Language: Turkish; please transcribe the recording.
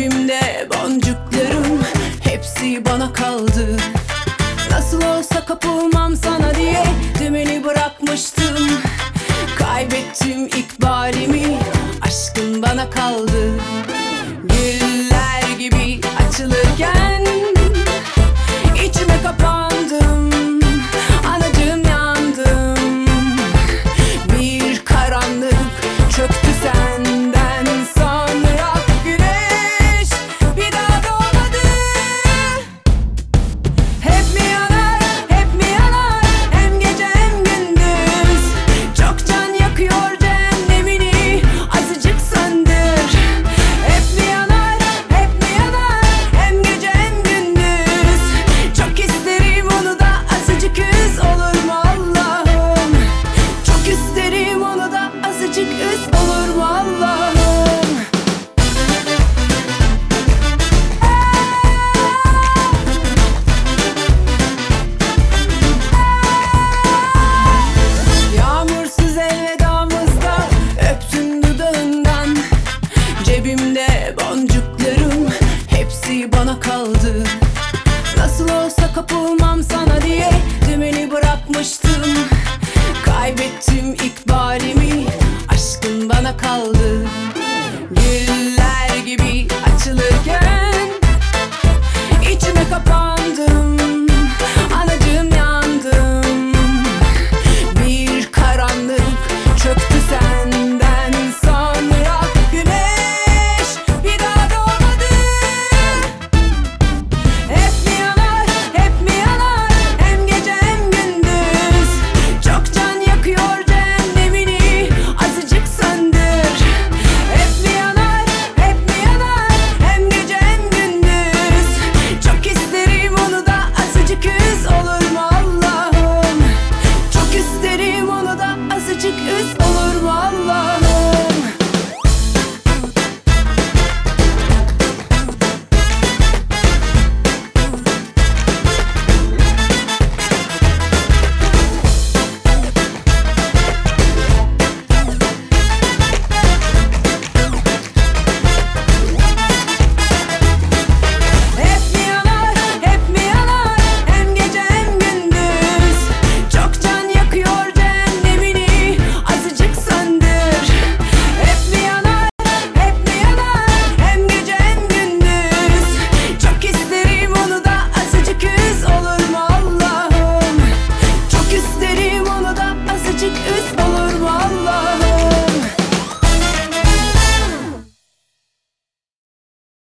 Cebimde boncuklarım hepsi bana kaldı. Nasıl olsa kapılmam sana diye dümeni bırakmıştım. Kaybettim ikbalimi, aşkın bana kaldı. Güller gibi açılırken içime kapandım, anacığım yandım. Bir karanlık çöktü senden sonra, güneş bir daha doğmadı. Hep mi yanar, hep mi yanar, hem gece hem gündüz. Çok can yakıyor cehennemini, azıcık söndür. Hep mi yanar, hep mi yanar, hem gece hem gündüz. Çok isterim onu da azıcık üz, olur mu Allah'ım? Çok isterim onu da azıcık üz, olur mu Allah'ım? Yağmursuz elvedamızda öptüm dudağından. Cebimde boncuklarım hepsi bana kaldı.